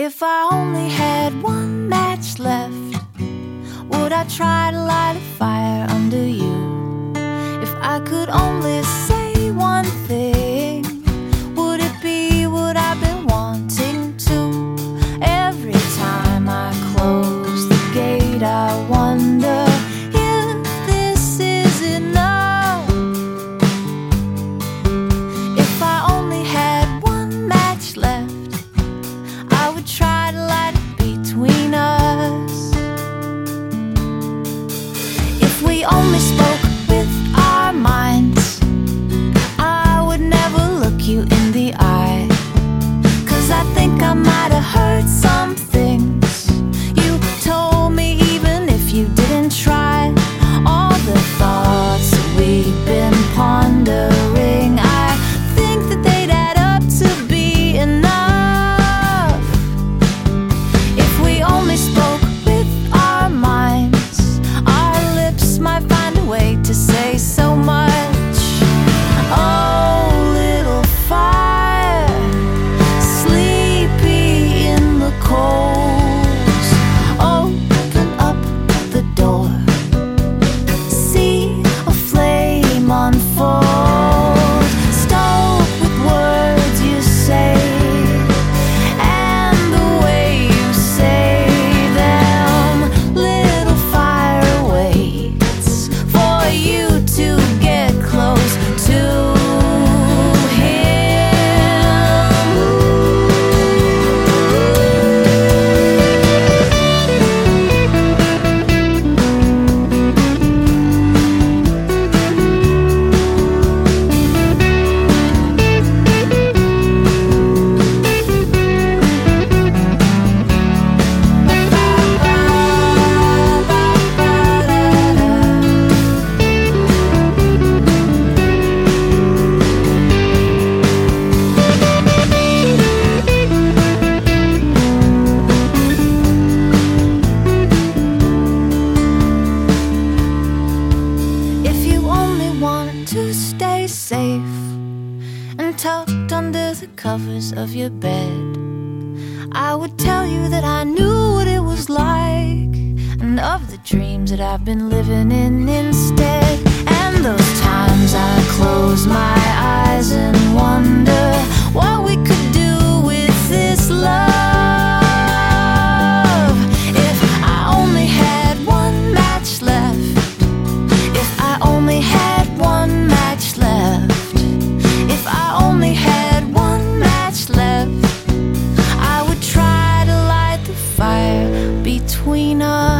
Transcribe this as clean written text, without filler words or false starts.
If I only had one match left, would I try to light a fire under you? If I could only say one thing, would it be what I've been wanting to? Every time I close the gate, I wonder if this is enough. If I only had one match left, I would try to light it between us. If we only spoke with our minds, I would never look you in the eye, 'cause I think I might have heard some things you told me, even if you didn't try. All the thoughts that we've been pondering, I think that they'd add up to be enough. If we only spoke with our minds, our lips might find a way to say so much. Oh, little fire, sleepy in the coals, open up the door, see a flame unfold, stoked with words you say and the way you say them. Little fire waits for you to get close to to stay safe and tucked under the covers of your bed. I would tell you that I knew what it was like, and of the dreams that I've been living in instead. And those times I close my eyes and wonder what we could do with this love. If I only had one match left, if I only had one match left, if I only had one match left, I would try to light the fire between us.